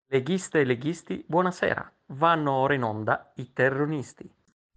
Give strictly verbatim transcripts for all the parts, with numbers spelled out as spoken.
Leghiste e leghisti, buonasera. Vanno ora in onda i terronisti.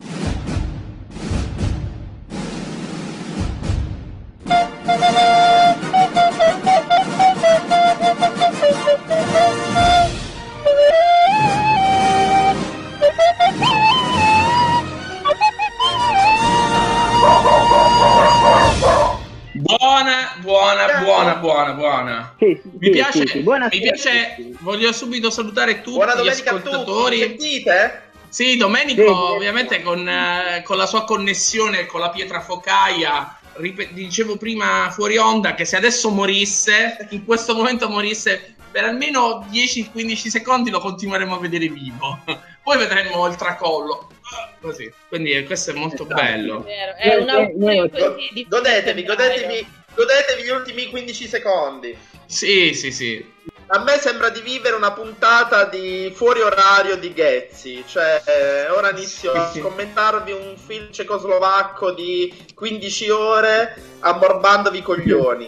Buona, buona, buona, buona, buona. Sì, sì, mi piace, sì, sì. mi piace, voglio subito salutare tutti buona gli domenica ascoltatori. A tutti. Sentite? Sì, Domenico Sì. ovviamente con, eh, con la sua connessione con la pietra focaia. Ripet- dicevo prima fuori onda che se adesso morisse, in questo momento morisse, per almeno dieci quindici secondi lo continueremo a vedere vivo. Poi vedremo il tracollo. Così. Quindi questo è molto Esatto. bello. È, è un augurio così di Godetevi, febbraio. godetevi, godetevi gli ultimi quindici secondi. Sì, sì, sì. A me sembra di vivere una puntata di fuori orario di Ghezzi, cioè eh, ora inizio a commentarvi un film cecoslovacco di quindici ore ammorbandovi i coglioni.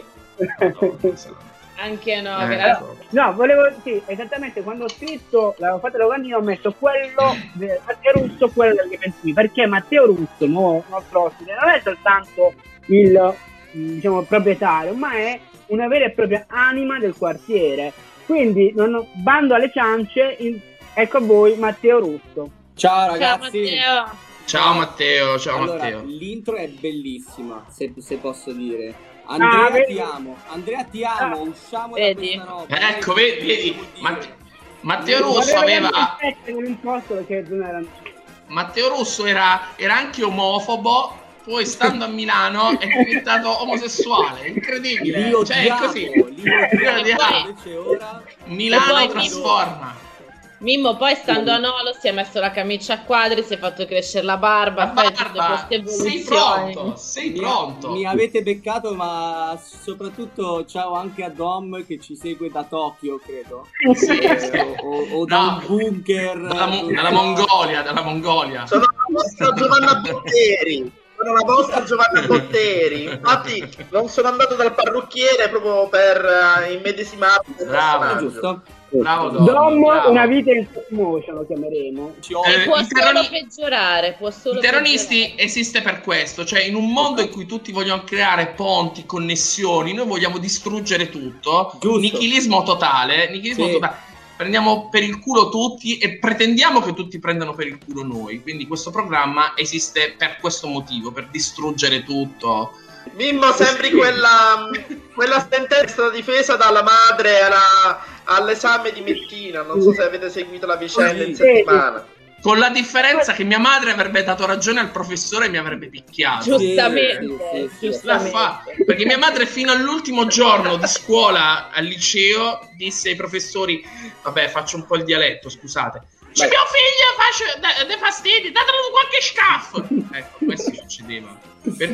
Anche no, Eh, grazie. No, volevo, sì, esattamente quando ho scritto, l'avevo fatto la locandina, ho messo quello di Matteo Russo, quello delle pensioni, perché Matteo Russo, nuovo nostro ospite, non è soltanto il, diciamo, proprietario, ma è una vera e propria anima del quartiere. Quindi, non, bando alle ciance, in, ecco a voi Matteo Russo. Ciao Ciao ragazzi. Matteo. Ciao Matteo, ciao allora, Matteo. l'intro è bellissima, se, se posso dire. Andrea Ah, vedi? ti amo, Andrea ti amo, Ah, usciamo vedi? da questa roba. Ecco, vedi, vedi, Matte- Matteo Russo Volevo aveva vedere che non posso perché non era... Matteo Russo era, era anche omofobo, poi stando a Milano è diventato omosessuale, incredibile. Li Cioè, è odiamo, così. li odiamo. Li odiamo. Invece ora Milano E poi trasforma. Mimmo poi stando a Nolo si è messo la camicia a quadri, si è fatto crescere la barba, La fai tutte barba, queste sei evoluzioni. pronto, sei mi, pronto. mi avete beccato, ma soprattutto ciao anche a Dom che ci segue da Tokyo, credo. Sì, Eh, sì. o, o- o da No, un bunker. Dalla, Mo- dove- dalla Mongolia, dalla Mongolia. Sono la vostra Giovanna Botteri. Sono la vostra Giovanna Botteri. Infatti non sono andato dal parrucchiere proprio per uh, immedesimarmi nel Bravo. personaggio. Giusto? Bravo Dom, Dom, bravo. una vita in stop motion lo chiameremo. Ci Eh, odio. Può i solo terroni- peggiorare, può solo I terroristi peggiorare. esiste per questo, cioè in un mondo in cui tutti vogliono creare ponti, connessioni, noi vogliamo distruggere tutto, Giusto. nichilismo totale, nichilismo Sì. totale. Prendiamo per il culo tutti e pretendiamo che tutti prendano per il culo noi, quindi questo programma esiste per questo motivo, per distruggere tutto. Mimmo, sembri quella, quella sentenza difesa dalla madre alla- all'esame di Messina. Non so se avete seguito la vicenda in Sì. settimana. Con la differenza che mia madre avrebbe dato ragione al professore e mi avrebbe picchiato. Giustamente, Sì, sì, sì, La giustamente. fa, perché mia madre fino all'ultimo giorno di scuola al liceo disse ai professori, vabbè faccio un po' il dialetto, scusate, c'è Vai. mio figlio faccio dei fastidi, datelo qualche scaffo. Ecco, questo succedeva, per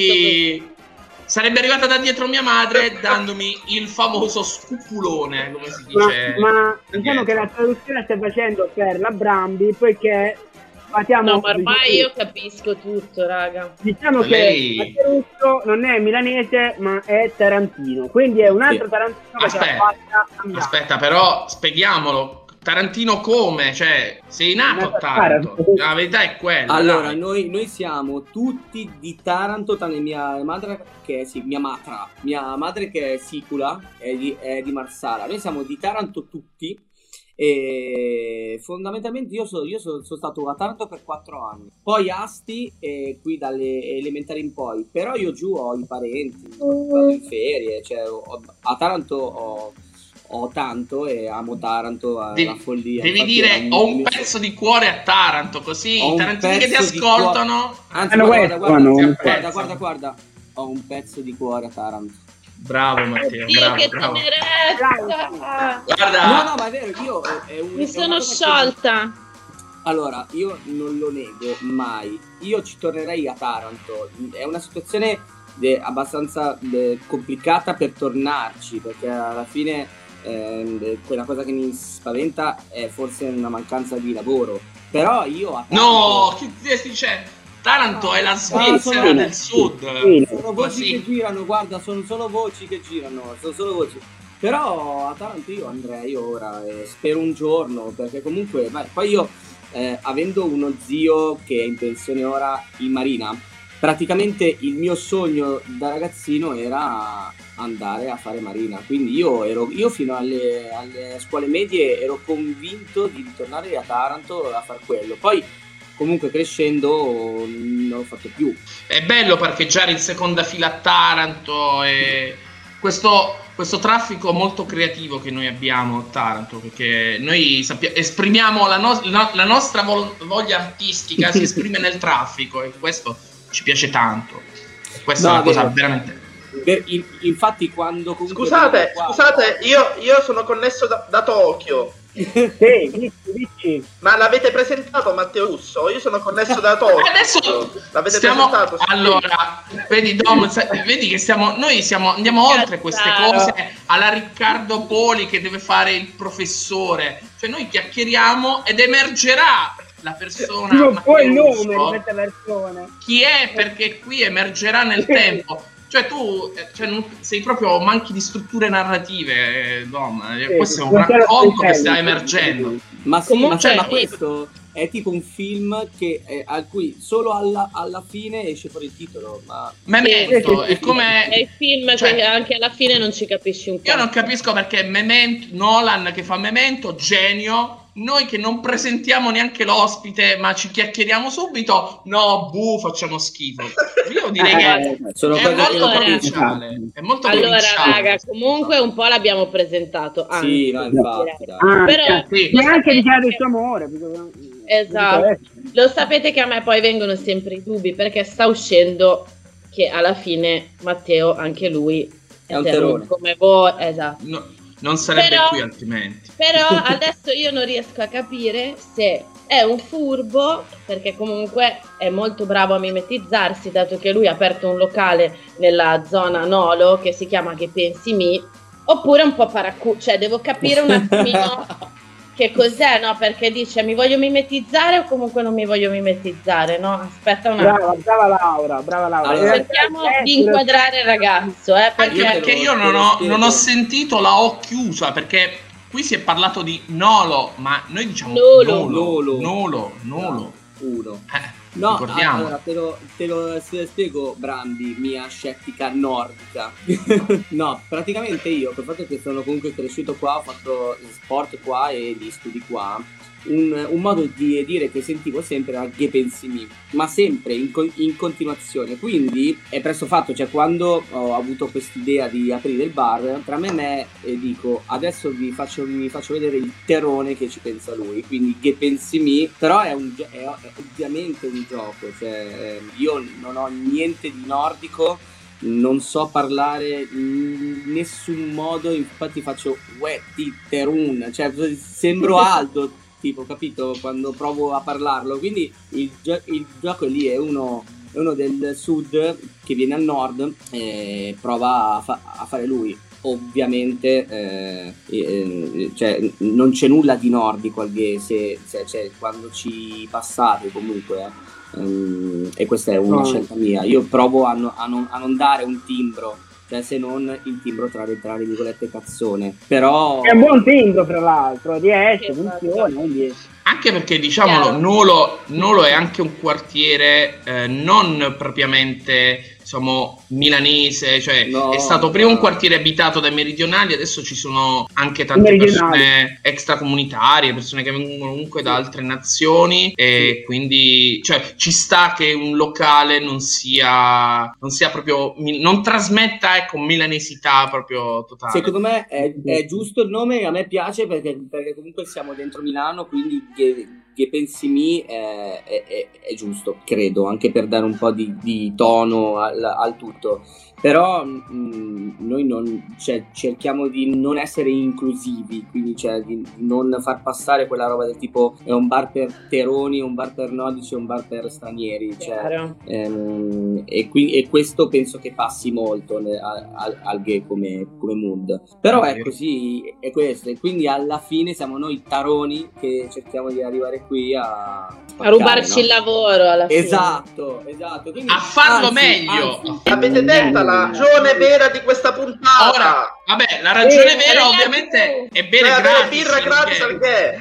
cui sarebbe arrivata da dietro mia madre dandomi il famoso scupulone, come si Ma, dice ma da diciamo che dietro. la traduzione stai facendo per la Brambi, poiché partiamo, No, ma ormai io diciamo, capisco tutto, raga. diciamo che Lei- Matteo Russo non è milanese ma è tarantino, quindi è un altro Sì. tarantino che ce l'ha Aspetta, fatta a Milano. Aspetta, però spieghiamolo. Tarantino come? Cioè, sei nato a Taranto. La verità è quella. Allora, dai. noi, noi siamo tutti di Taranto, tranne mia madre che è sì, mia matra, mia madre che è sicula, è di, è di Marsala. Noi siamo di Taranto tutti e fondamentalmente io, so- io so- sono stato a Taranto per quattro anni. Poi Asti e qui dalle elementari in poi, però io giù ho i parenti, vado in ferie, cioè ho- a Taranto ho, ho tanto e amo Taranto alla Devi, follia. devi Infatti dire è un- ho un pezzo di cuore a Taranto, così Ho i un tarantini che ti pezzo di ascoltano. Anzi, Hanno guarda, questo, guarda, hanno guarda, un guarda, pezzo. guarda, guarda, ho un pezzo di cuore a Taranto. Bravo Matteo, Dio, bravo, che bravo. tenerezza! Guarda, No, no, ma è vero, io è un, Mi è sono una cosa che- sciolta. Allora, io non lo nego mai. Io ci tornerei a Taranto. È una situazione de- abbastanza de- complicata per tornarci, perché alla fine ehm, de- quella cosa che mi spaventa è forse una mancanza di lavoro. Però io a Taranto... no, chi ti dice? Taranto è la Svizzera sono- del Sud. Sì. Sono Ma voci sì. che girano, guarda, sono solo voci che girano, sono solo voci. Però a Taranto io andrei ora, eh, spero un giorno, perché comunque beh, poi io eh, avendo uno zio che è in pensione ora in Marina, praticamente il mio sogno da ragazzino era andare a fare Marina, quindi io ero io fino alle, alle scuole medie ero convinto di ritornare a Taranto a far quello. Poi comunque crescendo non l'ho fatto più. È bello parcheggiare in seconda fila a Taranto e questo, questo traffico molto creativo che noi abbiamo a Taranto, perché noi sappiamo, esprimiamo la, no, la, la nostra vol- voglia artistica si esprime nel traffico e questo ci piace tanto. Questa No, è una cosa vero. veramente... Per- in- infatti quando comunque Scusate, qua- scusate, io, io sono connesso da, da Tokyo. Sì, dici, dici. Ma l'avete presentato Matteo Russo? Io sono connesso da Tokyo. Adesso l'avete stiamo, presentato? Sì. allora, vedi Dom, sa- vedi che stiamo, noi siamo, andiamo oltre queste cose alla Riccardo Poli che deve fare il professore, cioè noi chiacchieriamo ed emergerà la persona, Non puoi il Matteo nome di Russo, queste persone. chi è, perché qui emergerà nel tempo. Cioè tu eh, cioè, non- sei proprio manchi di strutture narrative, eh, Dom. eh, Sì, questo è un non c'era racconto che il sta tempo. emergendo. Ma sì, Comunque, ma, sai, ma sì. questo è tipo un film che eh, a cui solo alla, alla fine esce fuori il titolo. Ma Memento, Sì, sì, è sì, come... È il film cioè, che anche alla fine non ci capisci un po'. io non capisco perché Memento, Nolan che fa Memento, genio, noi che non presentiamo neanche l'ospite ma ci chiacchieriamo subito, no, buh, facciamo schifo. Io direi che Eh, sono è cose molto che non provinciale, è molto Allora, provinciale. raga, comunque un po' l'abbiamo presentato. Anzi, sì, no, infatti, dai. Ah, Però- cioè, Sì. mi ha anche dichiarato il suo amore. perché- Esatto. Lo sapete che a me poi vengono sempre i dubbi perché sta uscendo che alla fine Matteo, anche lui, È un terone terone. come voi. Esatto. No, non sarebbe Però- qui altrimenti. Però adesso io non riesco a capire se è un furbo, perché comunque è molto bravo a mimetizzarsi, dato che lui ha aperto un locale nella zona Nolo che si chiama Che pensi mi, oppure un po' paracu, cioè devo capire un attimino che cos'è, no? Perché dice mi voglio mimetizzare o comunque non mi voglio mimetizzare, no? Aspetta un attimo. Brava, brava Laura, brava Laura. Allora, Cerchiamo di inquadrare il ragazzo, eh, Anche perché perché io non ho, non ho sentito la O chiusa, perché qui si è parlato di Nolo, ma noi diciamo Nolo. Nolo, Nolo. Nolo, Nolo. Uno. Eh, No, ricordiamo. allora te lo, te lo te lo spiego, Brandi, mia scettica nordica. No, praticamente io, per il fatto che sono comunque cresciuto qua, ho fatto sport qua e gli studi qua, un, un modo di dire che sentivo sempre era che pensi mi, ma sempre in, con- in continuazione. Quindi è presto fatto, cioè quando ho avuto quest'idea di aprire il bar, tra me e me e dico adesso vi faccio, vi faccio vedere il terone che ci pensa lui, quindi che pensi mi, però è, un, gio- è, è ovviamente un gioco, cioè eh, io non ho niente di nordico, non so parlare in nessun modo, infatti faccio uè ti terun, cioè sembro Aldo tipo, capito, quando provo a parlarlo, quindi il, gio- il gioco lì è uno, è uno del sud che viene al nord e prova a, fa- a fare lui. Ovviamente eh, eh, cioè, non c'è nulla di nordico al gay, se, se, cioè, quando ci passate comunque eh, ehm, e questa è una No. scelta mia, io provo a, no- a non, a non dare un timbro, cioè se non il timbro tra le, tra le virgolette cazzone, però È un buon timbro, tra l'altro, riesce, Esatto. funziona. Quindi... Anche perché diciamolo, Chiaro. Nolo, Nolo è anche un quartiere eh, non propriamente diciamo milanese, cioè No, è stato prima no. un quartiere abitato dai meridionali, adesso ci sono anche tante Meridionali. persone extracomunitarie, persone che vengono comunque da altre nazioni e quindi cioè, ci sta che un locale non sia non sia proprio mi- non trasmetta ecco milanesità proprio totale. secondo me è, è giusto il nome, a me piace perché, perché comunque siamo dentro Milano, quindi che, che pensi mi è, è- è- è giusto, credo, anche per dare un po' di, di tono al, al tutto. Però mh, noi non, cioè, cerchiamo di non essere inclusivi, quindi cioè, di non far passare quella roba del tipo è un bar per teroni, un bar per nordici, un bar per stranieri, cioè, Chiaro. Ehm, e, qui- e questo penso che passi molto ne- al, al- al gay come, come mood, però è così, è questo, e quindi alla fine siamo noi taroni che cerchiamo di arrivare qui a A rubarci il no? lavoro alla fine. Esatto, esatto, quindi, A farlo anzi, meglio. anzi, L'avete detta la ragione vera di questa puntata. Ora, Vabbè, la ragione Eh, vera ragazzi, ovviamente è bere Cioè, avere gratis. birra gratis al gay.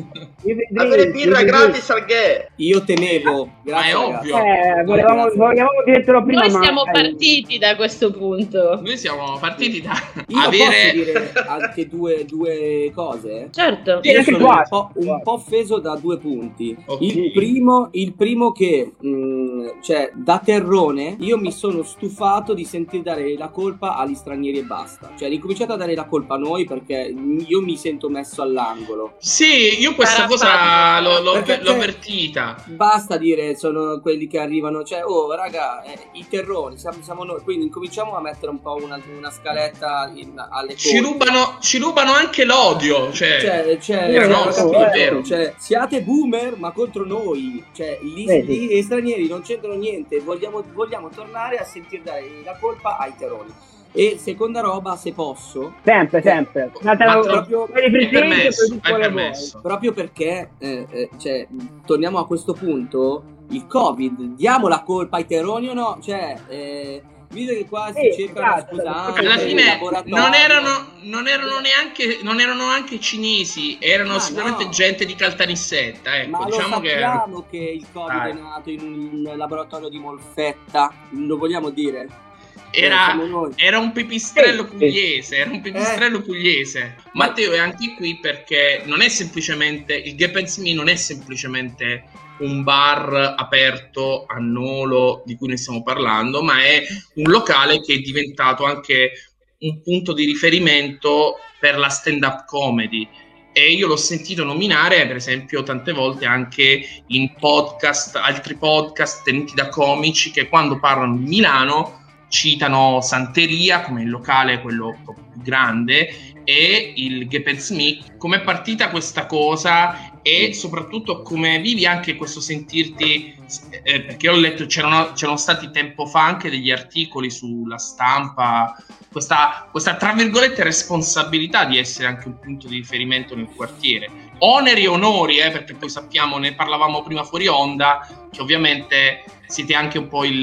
Io vedrei- Avere birra io vedrei- gratis al gay. Io tenevo, grazie è ragazzi. ovvio. Eh, volevamo, Grazie. volevamo dirtelo prima, Noi ma siamo eh, partiti da questo punto. Noi siamo partiti da Io posso avere dire anche due, due cose? Certo. Sì, Io anche sono qua. un po', un po' offeso da due punti. Ok. Il primo, il primo che, mh, cioè, da terrone, io mi sono stufato di sentir dare la colpa agli stranieri e basta. Cioè, ricominciate a dare la colpa a noi perché io mi sento messo all'angolo. Sì, io questa Sarà cosa fatto. l'ho, l'ho- Perché l'ho c'è- avvertita. Basta dire sono quelli che arrivano, cioè, oh raga, eh, i terroni, siamo, siamo noi. Quindi incominciamo a mettere un po' una, una scaletta in- alle Ci colpe. rubano, ci rubano anche l'odio. Cioè, Cioè, cioè, Io cioè, no, ho sì, capito, è vero. cioè, siate boomer ma contro noi, cioè gli, Eh, sì. gli stranieri non c'entrano niente, vogliamo, vogliamo tornare a sentir dare la colpa ai terroni. E seconda roba, se posso, sempre, sempre. Ma Natale- proprio- quelli hai presenti, permesso, poi hai vuole permesso. proprio perché, eh, eh, cioè, torniamo a questo punto, il Covid, diamo la colpa ai terroni o no? Cioè, eh, visto che qua si Sì, cercano esatto. scusanti, Alla il fine laboratorio- non erano, non erano neanche non erano anche cinesi, erano Ah, sicuramente no. gente di Caltanissetta. Ecco, Ma diciamo lo che sappiamo che... il Covid Dai. è nato in un laboratorio di Molfetta, lo vogliamo dire? era, Siamo noi. era un pipistrello Sì, sì. pugliese. Era un pipistrello Eh. pugliese. Matteo è anche qui perché non è semplicemente il Gay Pants Me non è semplicemente un bar aperto a Nolo di cui ne stiamo parlando, ma è un locale che è diventato anche un punto di riferimento per la stand-up comedy. E io l'ho sentito nominare, per esempio, tante volte anche in podcast, altri podcast tenuti da comici che quando parlano di Milano citano Santeria come il locale, quello proprio più grande, e il Gay Pants Me. Com'è partita questa cosa e soprattutto come vivi anche questo sentirti, eh, perché ho letto, c'erano, c'erano stati tempo fa anche degli articoli sulla stampa, questa, questa tra virgolette responsabilità di essere anche un punto di riferimento nel quartiere. Oneri e onori, eh, perché poi sappiamo, ne parlavamo prima fuori onda, che ovviamente siete anche un po' il,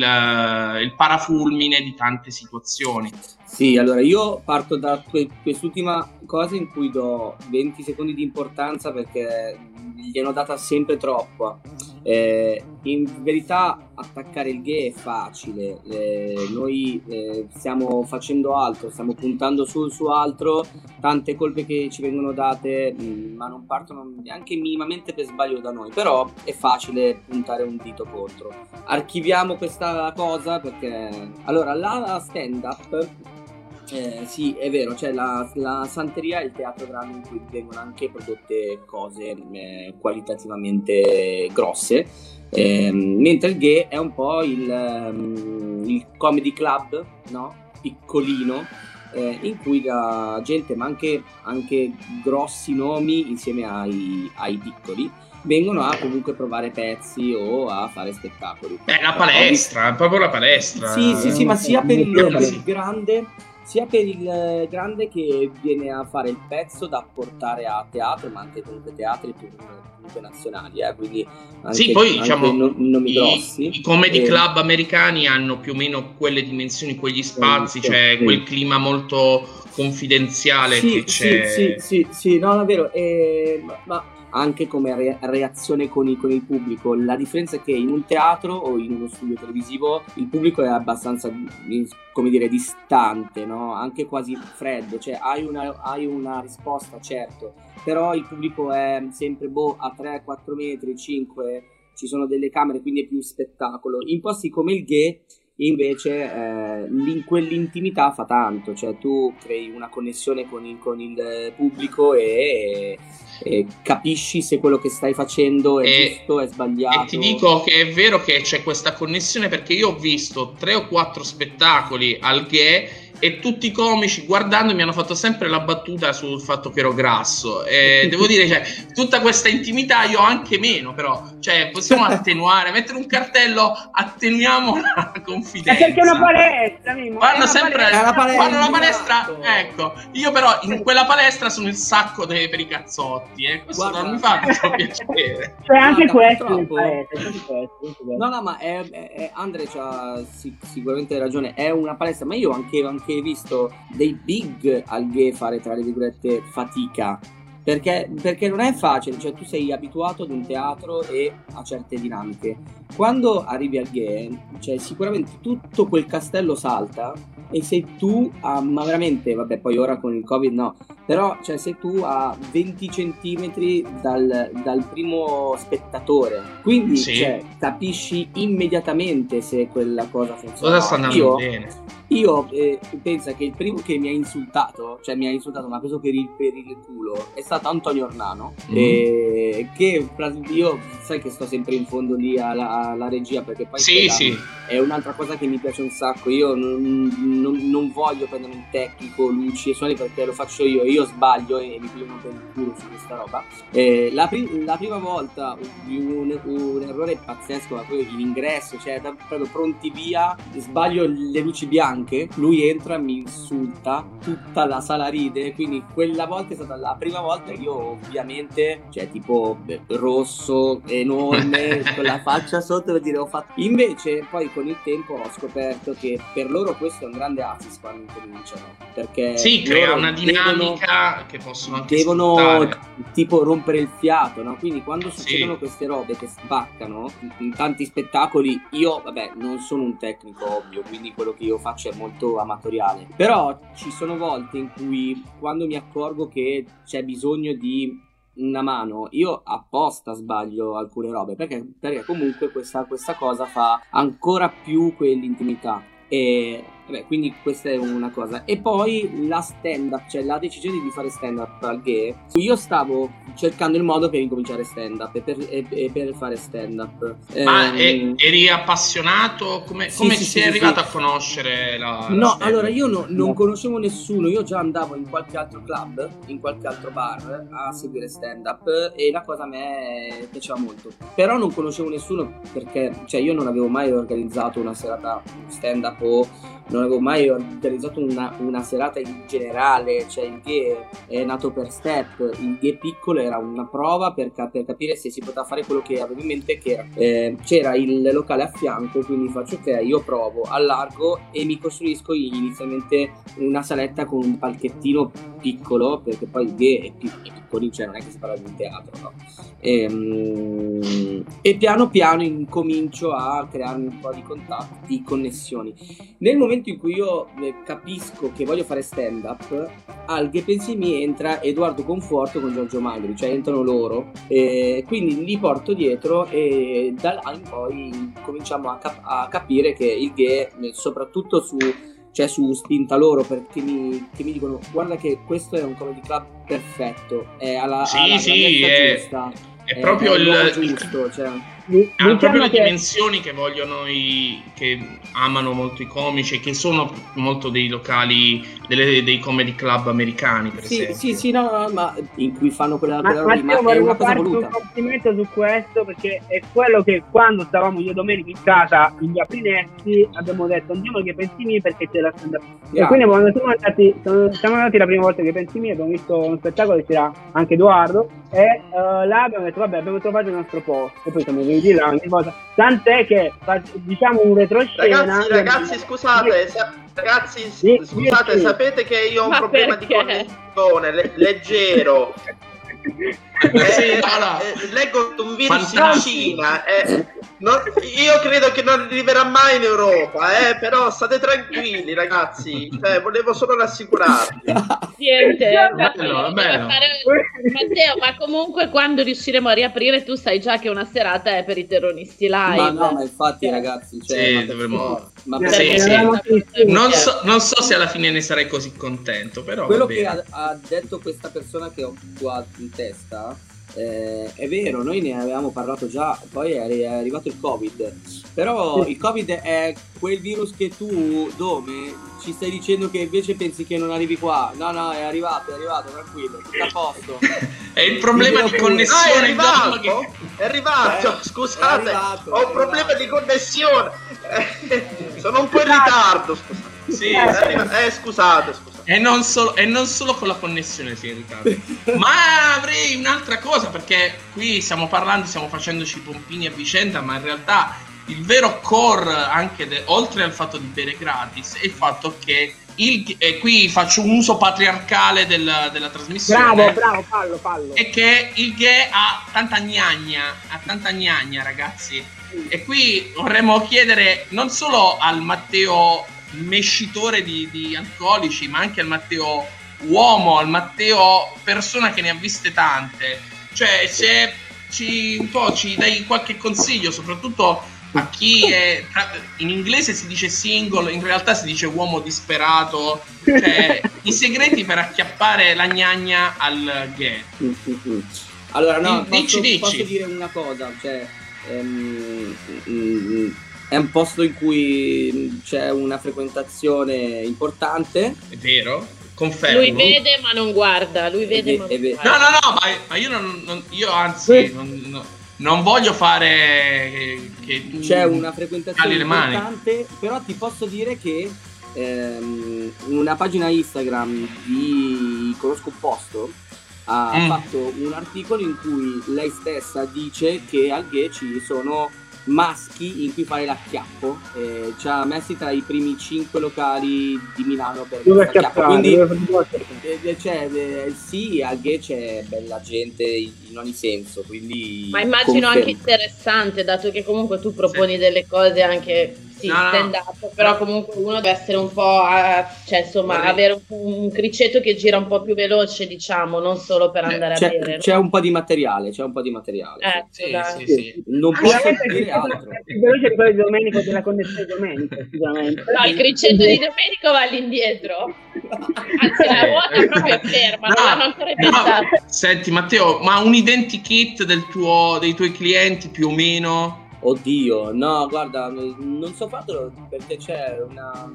il parafulmine di tante situazioni. Sì, allora io parto da que- quest'ultima cosa in cui do venti secondi di importanza perché gliene data sempre troppa. Eh, in verità attaccare il gay è facile, eh, noi eh, stiamo facendo altro, stiamo puntando su, su altro, tante colpe che ci vengono date mh, ma non partono neanche minimamente per sbaglio da noi, però è facile puntare un dito contro. Archiviamo questa cosa perché allora la stand up Eh, sì, è vero, cioè la, la Santeria è il teatro grande in cui vengono anche prodotte cose eh, qualitativamente grosse, ehm, mentre il gay è un po' il, um, il comedy club, no? Piccolino, eh, in cui la gente, ma anche, anche grossi nomi insieme ai, ai piccoli, vengono a comunque provare pezzi o a fare spettacoli. È la palestra, è proprio la palestra. Sì, sì, sì, ma sia per il, Eh, per il grande, sia per il eh, grande che viene a fare il pezzo da portare a teatro, ma anche comunque teatri più comunque nazionali, eh, quindi anche, Sì, poi anche diciamo no- nomi i, grossi. i comedy Eh, club americani hanno più o meno quelle dimensioni, quegli spazi, sì, cioè sì. quel clima molto confidenziale sì, che c'è. sì, sì, sì, sì, no, è vero, eh, ma, ma anche come re- reazione con, i- con il pubblico, la differenza è che in un teatro o in uno studio televisivo il pubblico è abbastanza, come dire, distante, no? Anche quasi freddo, cioè hai una, hai una risposta, certo, però il pubblico è sempre boh, a tre quattro metri, cinque, ci sono delle camere, quindi è più spettacolo. In posti come il gay invece eh, l'in- quell'intimità fa tanto, cioè tu crei una connessione con il, con il pubblico e, e capisci se quello che stai facendo è E- giusto, è sbagliato. E ti dico che è vero che c'è questa connessione perché io ho visto tre o quattro spettacoli al gay e tutti i comici guardando mi hanno fatto sempre la battuta sul fatto che ero grasso e devo dire, cioè, tutta questa intimità io ho anche meno, però cioè possiamo attenuare, mettere un cartello, attenuiamo la È confidenza. perché è una palestra, Mimmo, è Fanno una sempre palestra. È una palestra, fanno la palestra, esatto. ecco. Io però in quella palestra sono il sacco dei, per i cazzotti, e eh. questo Guarda. non mi fa molto piacere. Cioè anche Guarda, questo è purtroppo- in palestra, anche questo, anche questo. No, no, ma è, è- è- Andre c'ha sic- sicuramente ragione, è una palestra, ma io anche, anche anche visto dei big al gay fare, tra le virgolette, fatica. Perché, perché non è facile, cioè tu sei abituato ad un teatro e a certe dinamiche. Quando arrivi al gay, cioè sicuramente tutto quel castello salta e sei tu a, ma veramente, vabbè, poi ora con il Covid no, però cioè sei tu a venti centimetri dal, dal primo spettatore, quindi Sì. cioè, capisci immediatamente se quella cosa funziona. Cosa sta andando Io, bene? io eh, penso che il primo che mi ha insultato, cioè mi ha insultato, mi ha preso per il, per il culo, è stato Antonio Ornano, Mm. eh, che io sai che sto sempre in fondo lì alla, alla regia, perché poi Sì, quella sì. è un'altra cosa che mi piace un sacco. Io non, non, non voglio prendere un tecnico, luci e suoni, perché lo faccio io, io sbaglio e mi pigliano per il culo su questa roba. Eh, la, pri- la prima volta un, un errore pazzesco, ma poi in ingresso, cioè da, proprio pronti via, sbaglio le luci bianche, lui entra, mi insulta, tutta la sala ride, quindi quella volta è stata la prima volta che io ovviamente, cioè tipo beh, rosso, enorme, con la faccia sotto, per dire ho fatto. Invece poi con il tempo ho scoperto che per loro questo è un grande assist quando incominciano, perché Sì, crea loro una devono- dinamica che possono anche devono sfruttare. tipo rompere il fiato, no? Quindi quando Sì. succedono queste robe che spaccano in tanti spettacoli, io vabbè non sono un tecnico ovvio, quindi quello che io faccio è molto amatoriale, però ci sono volte in cui quando mi accorgo che c'è bisogno di una mano, io apposta sbaglio alcune robe, perché, perché comunque questa, questa cosa fa ancora più quell'intimità. E vabbè, quindi questa è una cosa. E poi la stand up, cioè la decisione di fare stand up al gay, io stavo cercando il modo per incominciare stand up e per, e, e per fare stand up. Ma Ehm, e- eri appassionato? Come, Sì, come sì, sei sì, arrivato sì. a conoscere la, la No, stand-up? allora io no- non No. conoscevo nessuno, io già andavo in qualche altro club, in qualche altro bar a seguire stand up e la cosa a me piaceva molto. Però non conoscevo nessuno perché, cioè, io non avevo mai organizzato una serata stand up o non avevo mai organizzato una, una serata in generale, cioè il gay è nato per step, il gay piccolo era una prova per, cap- per capire se si poteva fare quello che avevo in mente, che era, eh, c'era il locale a fianco, quindi faccio ok, io provo, allargo e mi costruisco inizialmente una saletta con un palchettino piccolo, perché poi il gay è, pic- è piccolino, cioè non è che si parla di un teatro, no? E, e piano piano incomincio a crearmi un po' di contatti, di connessioni. Nel momento in cui io eh, capisco che voglio fare stand up, al Gay Pensi mi entra Edoardo Conforto con Giorgio Magri, cioè entrano loro, e quindi li porto dietro e da là in poi cominciamo a, cap- a capire che il gay, eh, soprattutto su, cioè su spinta loro, perché mi, che mi dicono guarda che questo è un comedy club perfetto, è alla, Sì, alla sì, grandezza è- giusta, È proprio è il, luogo il- giusto, cioè. ha proprio Diciamo le che dimensioni che vogliono i che amano molto i comici e che sono molto dei locali delle- dei comedy club americani, per Sì, esempio. sì, sì, no, no, ma in cui fanno quella, Ma quella roba lì, Matteo, ma è volevo una cosa farti un voluta. complimento su questo, perché è quello che quando stavamo io domenica in casa gli aprinetti abbiamo detto andiamo che pensi me perché c'è la stand up. E Grazie. quindi quando siamo andati, sono- siamo andati la prima volta che pensi me, abbiamo visto uno spettacolo che c'era anche Edoardo e eh, là abbiamo detto vabbè abbiamo trovato il nostro posto e poi siamo venuti là ogni cosa, tant'è che fa- diciamo un retroscena. Ragazzi, ragazzi, scusate, sa- ragazzi, s- Sì, scusate, sì. sapete che io ho un Ma problema di perché? connessione le- leggero. Sì, Eh, no, no. eh, leggo un virus in Fantastico. Cina. eh, non- io credo che non arriverà mai in Europa, eh, però state tranquilli, ragazzi. Cioè, volevo solo rassicurarvi. Niente, Bello, bello. Matteo, ma comunque quando riusciremo a riaprire tu sai già che una serata è per i terroristi live. Ma no, ma infatti ragazzi, cioè, Sì, ma per dovremmo- forza, ma Eh, per Sì, forza. sì. eravamo tutti- Non so, non so se alla fine ne sarei così contento, però Quello va che bene. ha, ha detto questa persona che ho qua in testa eh, è vero, noi ne avevamo parlato già, poi è arri- è arrivato il Covid, però il Covid è quel virus che tu, Dome, ci stai dicendo che invece pensi che non arrivi qua. No, no, è arrivato, è arrivato, tranquillo, tutto a posto. È il problema di Ah, è Ah, è connessione arrivato? Dom, che- È arrivato, Eh, scusate, è arrivato, ho è un problema arrivato. di connessione. Eh, sono un po' in ritardo, scusate. Sì, Eh, sì. arriva- eh, scusate, scusate. E non, solo, e non solo con la connessione si è in ritardo. Ma avrei un'altra cosa, perché qui stiamo parlando, stiamo facendoci i pompini a vicenda, ma in realtà il vero core, anche de- oltre al fatto di bere gratis, è il fatto che il, e qui faccio un uso patriarcale del, della trasmissione. Bravo, bravo, fallo, fallo. È che il gay ha tanta gnagna, ha tanta gnagna, ragazzi. E qui vorremmo chiedere non solo al Matteo mescitore di, di alcolici, ma anche al Matteo uomo, al Matteo persona che ne ha viste tante. Cioè, se ci, un po' ci dai qualche consiglio, soprattutto a chi è, in inglese si dice single, in realtà si dice uomo disperato, cioè i segreti per acchiappare la gnagna al gay. Allora no, dici, posso, dici. posso dire una cosa, cioè ehm, mm, è un posto in cui c'è una frequentazione importante. È vero, confermo. Lui vede ma non guarda, lui vede ve- ma e non ve- guarda. No, no, no, ma, ma io non, non- io anzi non, non- non voglio fare che, che tu c'è una cali frequentazione le mani. importante, però ti posso dire che ehm, una pagina Instagram di Conosco un Posto ha Mm. fatto un articolo in cui lei stessa dice che al gay ci sono maschi in cui fare l'acchiappo, e ci ha messi tra i primi cinque locali di Milano per Dove questo acchiappo. acchiappare, Quindi dove fare acchiappare. eh, cioè, eh, sì, al gay c'è bella gente in, in ogni senso, quindi Ma immagino confermo. anche interessante, dato che comunque tu proponi delle cose anche sì, No, no, no. stand up, però comunque uno deve essere un po', a- cioè insomma, Vorrei- avere un, un criceto che gira un po' più veloce, diciamo, non solo per andare a C'è, bere. c'è un po' di materiale, c'è un po' di materiale. Ecco, Sì, dai. sì, sì. Non posso Sicuramente il dire criceto altro. è più veloce di quello di Domenico, della connessione di Domenico, sicuramente. No, il criceto di Domenico va all'indietro, anzi la ruota proprio è ferma, No, non l'hanno ancora no. pensato. Senti Matteo, ma un identikit del tuo, dei tuoi clienti più o meno? Oddio, no, guarda, non so farlo perché c'è una,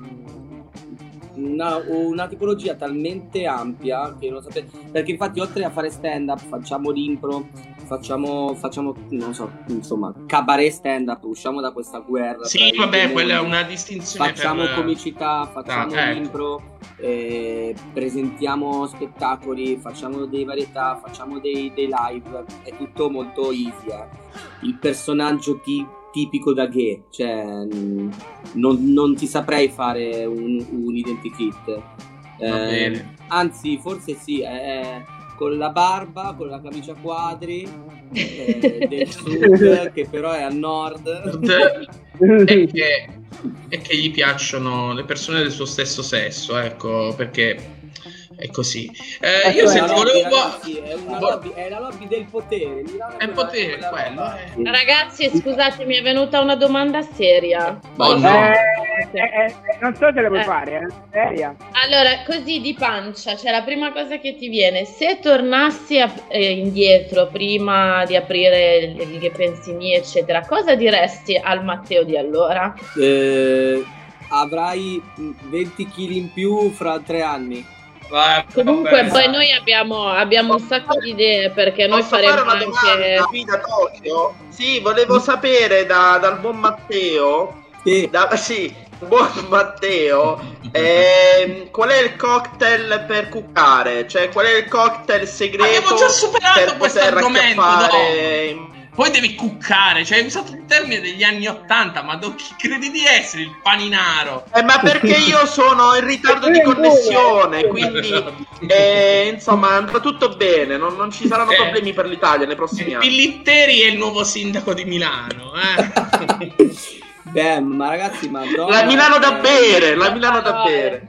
una, una tipologia talmente ampia che non sapete. Perché infatti oltre a fare stand up facciamo l'impro, facciamo, facciamo, non so, insomma, cabaret stand up, usciamo da questa guerra. Sì, tra i vabbè, due quella è mondi. una distinzione Facciamo per... comicità, facciamo Ah, ecco. l'impro, eh, presentiamo spettacoli, facciamo dei varietà, facciamo dei, dei live, è tutto molto easy. eh. Il personaggio ti- tipico da gay, cioè mh, non, non ti saprei fare un, un identikit. Va Eh, bene. anzi, forse sì, è con la barba, con la camicia a quadri eh, del sud, che però è al nord. E che, e che gli piacciono le persone del suo stesso sesso, ecco, perché è così. Eh, io Ecco, se la ti lobby, volevo... ragazzi, è, una vo- lobby, è la lobby del potere. Milano È il quella- potere, quella quello, roba. eh. Ragazzi, scusate, mi è venuta una domanda seria. Oh, Eh, no. eh, eh, non so se le puoi Eh. fare, eh. Seria. Allora, così di pancia, cioè la prima cosa che ti viene, se tornassi a- eh, indietro prima di aprire il, il Che pensi mi, eccetera, cosa diresti al Matteo di allora? Eh, avrai venti chili in più fra tre anni. Va- Comunque vabbè. poi noi abbiamo, abbiamo un sacco di idee perché noi Posso fare faremo una anche... domanda qui da Tokyo? Sì, volevo sapere da- dal buon Matteo, Sì. da- sì, buon Matteo, ehm, qual è il cocktail per cuccare? Cioè, qual è il cocktail segreto Abbiamo già superato per questo poter argomento, acchiappare? Poi devi cuccare, cioè hai usato il termine degli anni ottanta, ma do- chi credi di essere il paninaro? Eh, ma perché io sono in ritardo di connessione, quindi eh, insomma andrà tutto bene, non, non ci saranno Eh. problemi per l'Italia nei prossimi anni. Pillitteri è il nuovo sindaco di Milano, eh? Beh, ma ragazzi, ma Dom La Milano da è- bere, la Milano da bere.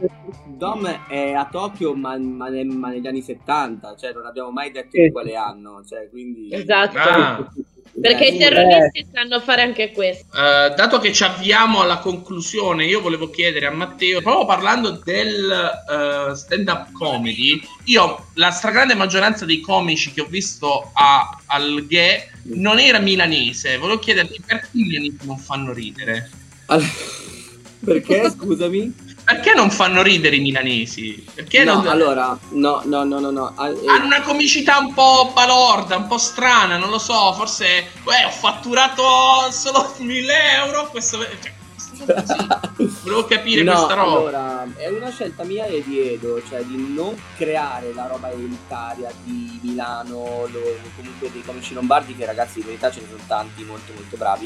Dom è a Tokyo, ma, ma ne- ma negli anni settanta, cioè non abbiamo mai detto Sì. di quale anno, cioè quindi... Esatto, Ah. perché i Eh, terroristi sanno fare anche questo. Eh, dato che ci avviamo alla conclusione, io volevo chiedere a Matteo, proprio parlando del eh, stand-up comedy, io la stragrande maggioranza dei comici che ho visto a- al Gay non era milanese. Volevo chiederti perché i milanesi non fanno ridere? Allora, perché, scusami? Perché non fanno ridere i milanesi? Perché No, non- allora, no, no, no, no, no. ah, eh, hanno una comicità un po' balorda, un po' strana, non lo so, forse uè, ho fatturato solo mille euro, questo... cioè, così. Volevo capire no, questa roba. allora, è una scelta mia e di Edo, cioè di non creare la roba elitaria di Milano, lo- comunque dei comici lombardi, che ragazzi in verità ce ne sono tanti molto molto bravi,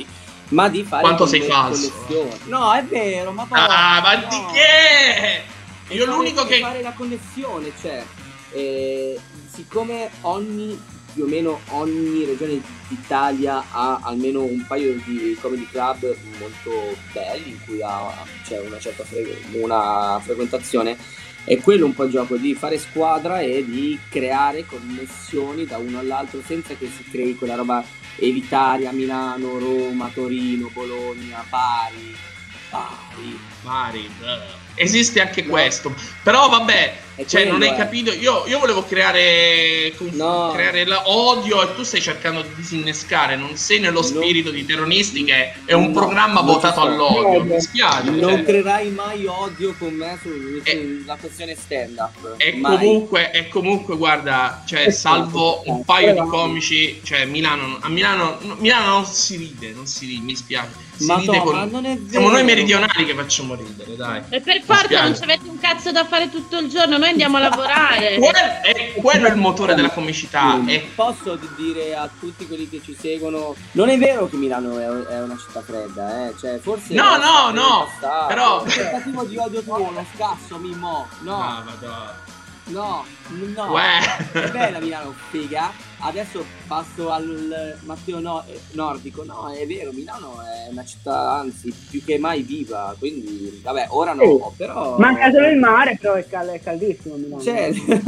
ma di fare Quanto sei conne- falso. connessioni. No, è vero, ma poi Ah, ma no. di che? Io Fare- l'unico che... fare la connessione, cioè eh, siccome ogni più o meno ogni regione d'Italia ha almeno un paio di comedy club molto belli in cui ha, c'è una certa fre- una frequentazione, è quello un po' il gioco di fare squadra e di creare connessioni da uno all'altro senza che si crei quella roba elitaria: Milano, Roma, Torino, Bologna, Bari, Bari. Mari, eh. Esiste anche questo, però vabbè, È cioè non quello, hai eh. capito. Io, io volevo creare, conf- No. creare la- odio e tu stai cercando di disinnescare. Non sei nello No. spirito di Terronisti, che è un No, programma non votato ci sto. all'odio. No, Mi spiace. Non cioè. creerai mai odio con me su- Eh. sulla questione stand up. E mai. comunque, e comunque, guarda, cioè, salvo un paio di comici, cioè Milano, a Milano, no, Milano non si ride, non si ride, mi spiace. Si Ma ride no, con- ma non è Siamo vero. noi meridionali che facciamo ridere, dai. E per Mi forza spiace. non ci avete un cazzo da fare tutto il giorno, noi andiamo a lavorare. Quel- è quello è il motore della comicità. Mm. È Posso dire a tutti quelli che ci seguono, non è vero che Milano è, è una città fredda, eh? Cioè, forse No, è no, stato no, nel passato. però- Un tentativo di odio tuo, lo scasso, Mimmo. No, Ah, madonna. no, no. Uè. È bella Milano, figa. Adesso passo al Matteo no- eh, Nordico. No, è vero, Milano è una città, anzi, più che mai viva. Quindi, vabbè, ora no, però... Manca solo il mare, però è, cal- è caldissimo a Milano. C'è...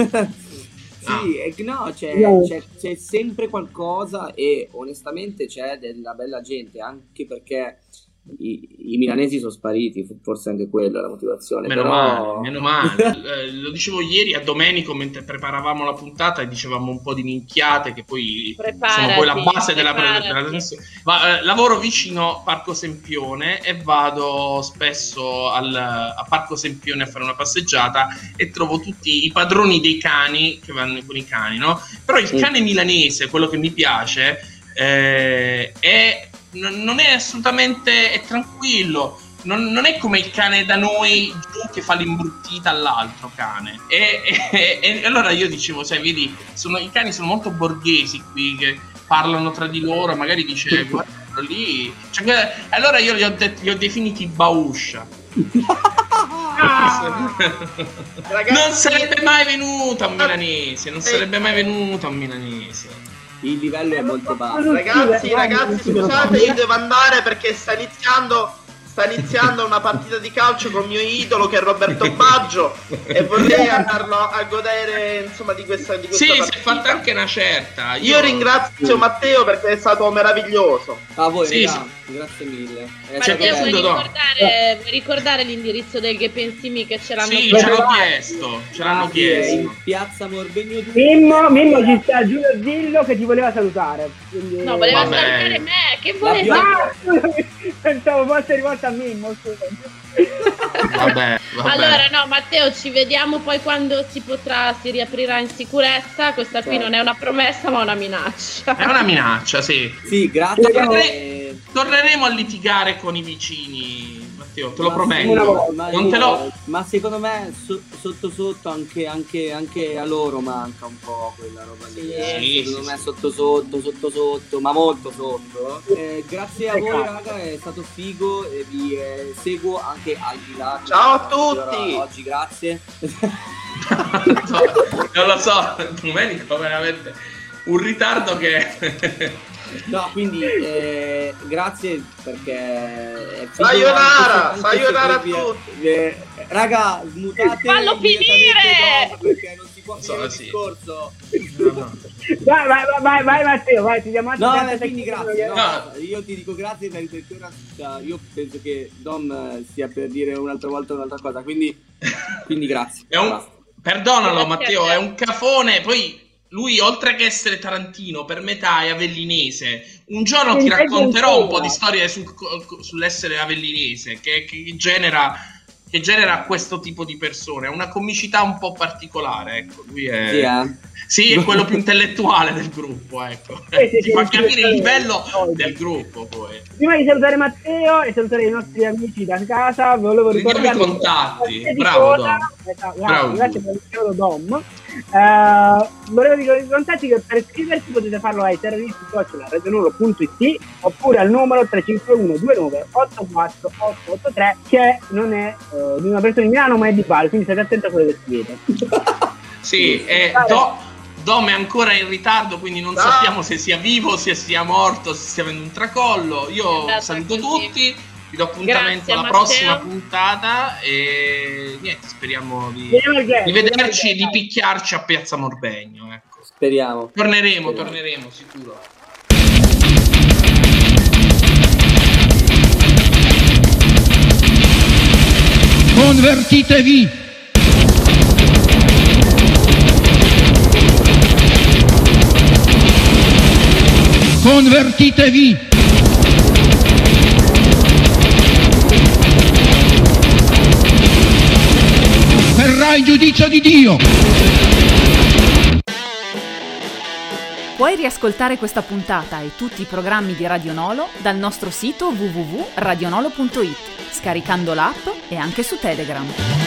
Ah. Sì, è- no, c'è, No. c'è, c'è sempre qualcosa e onestamente c'è della bella gente, anche perché i, i milanesi sono spariti, forse anche quella è la motivazione. Meno però... male, meno male. Eh, lo dicevo ieri a Domenico mentre preparavamo la puntata e dicevamo un po' di minchiate che poi Preparati, sono poi la base della, pre- preparati. della trasmissione. Ma, eh, lavoro vicino Parco Sempione e vado spesso al, a Parco Sempione a fare una passeggiata e trovo tutti i padroni dei cani che vanno con i cani, no? Però il Mm. cane milanese, quello che mi piace, eh, è, non non è assolutamente è tranquillo. Non, non è come il cane da noi giù che fa l'imbruttita all'altro cane. E, e- e allora io dicevo, sai, vedi, sono, i cani sono molto borghesi qui, che parlano tra di loro, magari dice, guarda quello lì. Cioè, que- allora io li ho, de- li ho definiti bauscia. Ragazzi, Non sarebbe mai venuto un milanese, non sarebbe mai venuto un milanese. Il livello è molto basso. Ragazzi, ragazzi, scusate, io devo andare perché sta iniziando sta iniziando una partita di calcio con il mio idolo che è Roberto Baggio e vorrei andarlo a godere, insomma, di questa, di questa Sì, si è partita. fatta anche una certa. Io ringrazio Matteo perché è stato meraviglioso. A voi, Sì, raga, grazie mille. È C'è stato Matteo, vuoi piaciuto, bello. no? ricordare, vuoi ricordare l'indirizzo del Che Pensi Mi che ce l'hanno Sì, chiesto? ce l'hanno chiesto, ce l'hanno È chiesto. in piazza Morbegno due. Mimmo, Mimmo ci sta Giulio Zillo che ti voleva salutare. Quindi... No, voleva Vabbè. salutare me, che La voleva? viola- Ah, scusami, pensavo fosse rivolta a Mimmo, scusami. Vabbè, vabbè. Allora no Matteo, ci vediamo poi quando si potrà, si riaprirà in sicurezza. Questa qui Certo. non è una promessa ma una minaccia. È una minaccia, sì. Sì, grazie. Tornerei- eh, Torneremo a litigare con i vicini, Matteo, te lo ma prometto. una sì, volta. ma, Non te lo- ma secondo me so- sotto sotto anche, anche, anche a loro manca un po' quella roba lì. eh. Sì, secondo sì, me sì. sotto sotto, sotto sotto, ma molto sotto. Eh, grazie a voi Peccato. raga, è stato figo e vi eh, seguo anche al di là. Ciao a Allora, tutti. oggi grazie. Non lo so, Domenico veramente un ritardo che No, quindi eh, grazie perché è figo Sayonara, anche se- anche se sayonara a poi vi- tutti. eh, raga, smutate Fallo immediatamente finire! dopo, perché non si può So, finire il sì. discorso. Vai, vai, vai, vai Matteo, vai, ti diamo No, altri eh, quindi tecnici. grazie. No, No. io ti dico grazie per perché ora cioè, io penso che Dom eh, stia per dire un'altra volta un'altra cosa, quindi, quindi grazie. È un- Basta. Perdonalo, Grazie a Matteo, te. è un cafone. Poi lui, oltre che essere tarantino, per metà è avellinese. Un giorno ti Sì, racconterò un po' ancora. di storie sul- sull'essere avellinese, che, che genera, che genera questo tipo di persone. È una comicità un po' particolare, ecco. Lui è, Sì, eh. sì, è quello più intellettuale del gruppo, ecco. Sì, sì, Ti sì, fa sì, capire sì, il sì. livello Sì. del gruppo, poi. Prima di salutare Matteo e salutare i nostri amici da casa, volevo Ridiamo i ricordare contatti. che- Bravo, Esatto, Dom. grazie, Bravo. grazie per il saluto, Dom. Uh, volevo ricordarti che per iscriversi potete farlo ai terroristi chiocciola radionolo punto it oppure al numero tre cinque uno due nove otto quattro otto otto tre, che non è uh, di una persona di Milano ma è di Bari, quindi state attenti a quello che scrivete. Sì, e Do, Dom è ancora in ritardo, quindi non ah. sappiamo se sia vivo, se sia morto, se stia avendo un tracollo. Io saluto così. tutti, vi do appuntamento Grazie, alla Matteo. prossima puntata e niente, speriamo di, di vederci, di picchiarci a Piazza Morbegno. Ecco. Speriamo. Torneremo, speriamo. torneremo, sicuro. Convertitevi! Convertitevi! Verrà il giudizio di Dio! Puoi riascoltare questa puntata e tutti i programmi di Radio Nolo dal nostro sito w w w punto radionolo punto it, scaricando l'app e anche su Telegram.